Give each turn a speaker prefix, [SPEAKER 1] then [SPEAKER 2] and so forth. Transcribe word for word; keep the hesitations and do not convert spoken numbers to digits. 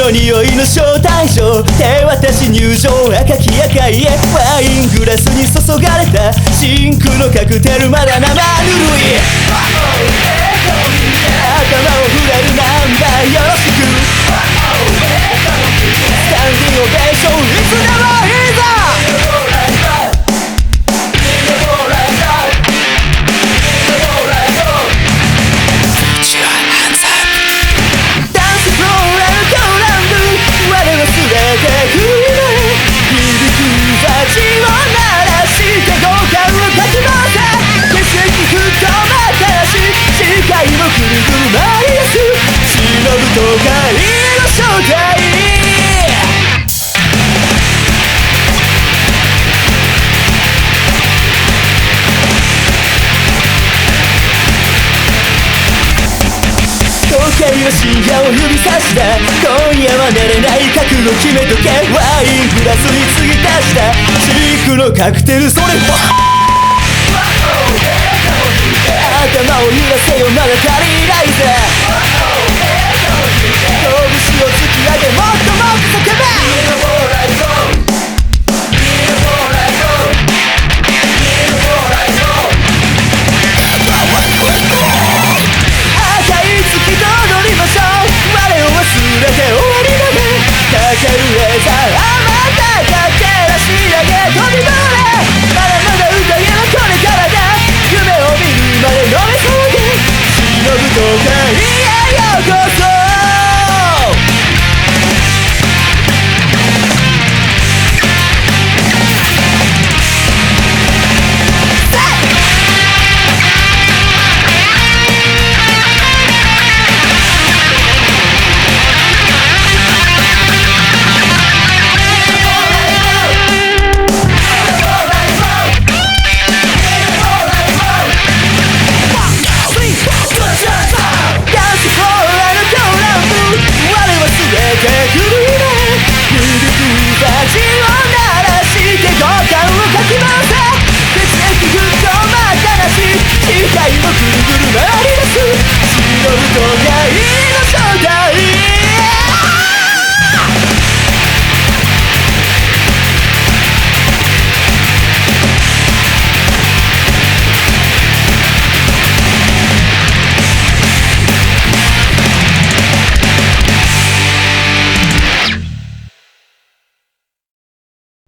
[SPEAKER 1] の匂いの招待状手渡し入場赤き赤いへワイングラスに注がれた真空のカクテルまだ生ぬるい頭を振れるナンバーよろしくスタンディングオベーションいつでもいいぞ深夜を指さした今夜は寝れない覚悟決めとけワイングラスに継ぎ足したシークのカクテルそれは